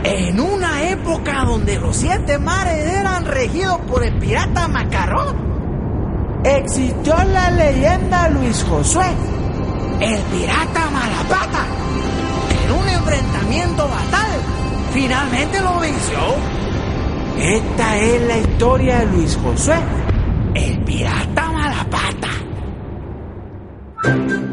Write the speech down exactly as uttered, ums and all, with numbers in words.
En una época donde los siete mares eran regidos por el pirata Macarrón, existió la leyenda Luis Josué, el pirata Malapata. En un enfrentamiento fatal, finalmente lo venció. Esta es la historia de Luis Josué, el pirata Malapata.